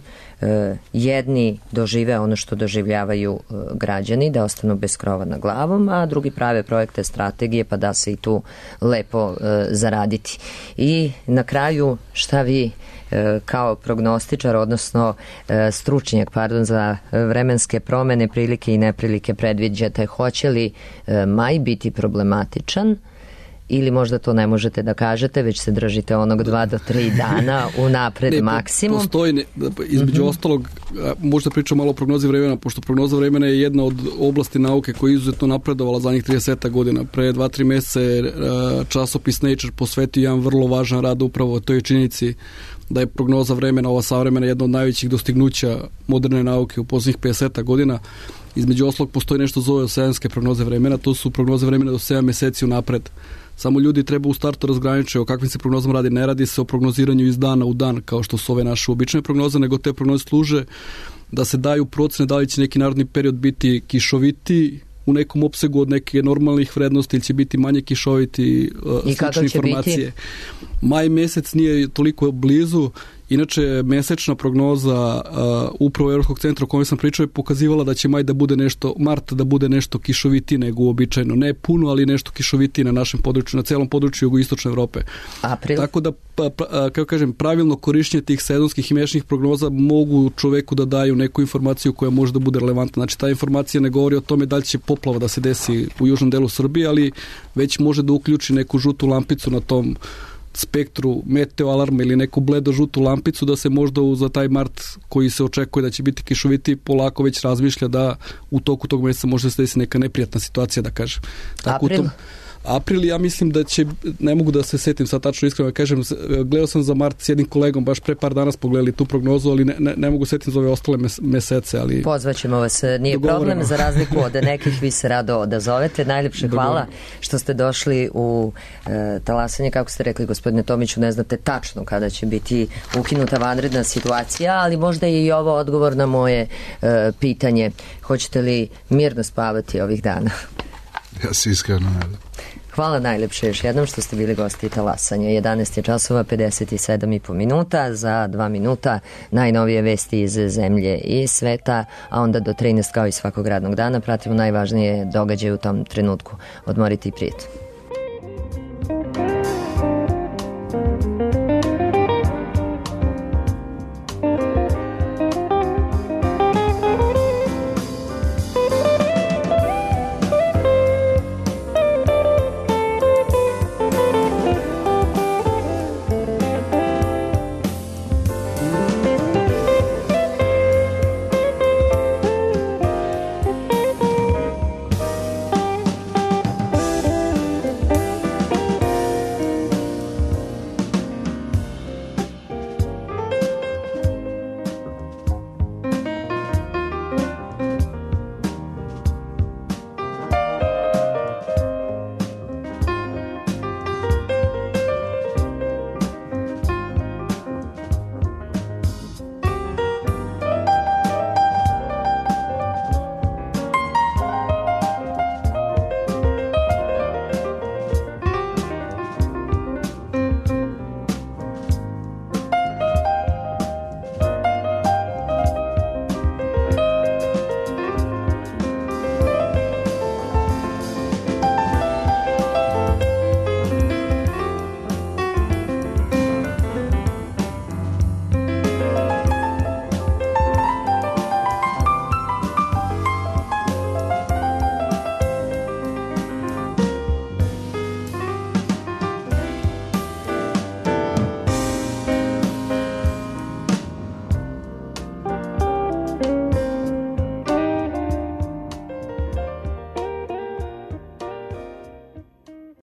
jedni dožive ono što doživljavaju građani, da ostanu bez krova nad glavom, a drugi prave projekte, strategije, pa da se i tu lepo zaraditi. I na kraju, šta vi kao prognostičar, odnosno stručnjak, za vremenske promene, prilike i neprilike predviđate? Hoće li maj biti problematičan ili možda to ne možete da kažete, već se držite onog 2 do 3 dana unapred maksimum? Postoji, između ostalog, možda pričam malo o prognozi vremena, pošto prognoza vremena je jedna od oblasti nauke koja je izuzetno napredovala zadnjih 30 godina. Pre 2-3 meseca je časopis Nature posvetio jedan vrlo važan rad upravo o toj činjenici da je prognoza vremena, ova savremena, jedna od najvećih dostignuća moderne nauke u poslednjih 50 godina. Između ostalog postoji nešto zove oceanske prognoze vremena, to su prognoze vremena do 7 meseci unapred. Samo ljudi treba u startu razgraničiti o kakvim se prognozama radi. Ne radi se o prognoziranju iz dana u dan, kao što su ove naše obične prognoze, nego te prognoze služe da se daju procene da li će neki narodni period biti kišoviti u nekom opsegu od neke normalnih vrednosti ili će biti manje kišoviti, slične informacije. Biti? Maj mesec nije toliko blizu. Inače, mesečna prognoza upravo Evropskog centra o kojem sam pričao je pokazivala da će mart da bude nešto kišoviti nego uobičajeno. Ne puno, ali nešto kišoviti na našem području, na celom području jugoistočne Evrope. April. Tako da, kako kažem, pravilno korišćenje tih sezonskih i mešnih prognoza mogu čoveku da daju neku informaciju koja može da bude relevantna. Znači, ta informacija ne govori o tome da li će poplava da se desi u južnom delu Srbije, ali već može da uključi neku žutu lampicu na tom spektru meteo alarma ili neku bledo žutu lampicu da se možda za taj mart koji se očekuje da će biti kišoviti polako već razmišlja da u toku tog meseca može se desiti neka neprijatna situacija, da kažem. Tako April? April, ja mislim da će, ne mogu da se setim sad tačno iskreno, kažem, gledao sam za mart s jednim kolegom, baš pre par dana pogledali tu prognozu, ali ne mogu setim za ove ostale mesece, ali... Pozvaćemo vas, nije problem, za razliku od nekih, vi se rado odazovete. Najljepše hvala što ste došli u talasanje, kako ste rekli, gospodine Tomiću, ne znate tačno kada će biti ukinuta vanredna situacija, ali možda je i ovo odgovor na moje pitanje. Hoćete li mirno spavati ovih dana? Ja se iskreno nadam. Hvala najlepše još jednom što ste bili gosti talasanja. 11 je časova, 57,5 minuta. Za 2 minuta najnovije vesti iz zemlje i sveta, a onda do 13 kao i svakog radnog dana pratimo najvažnije događaje u tom trenutku. Odmorite i prijetno.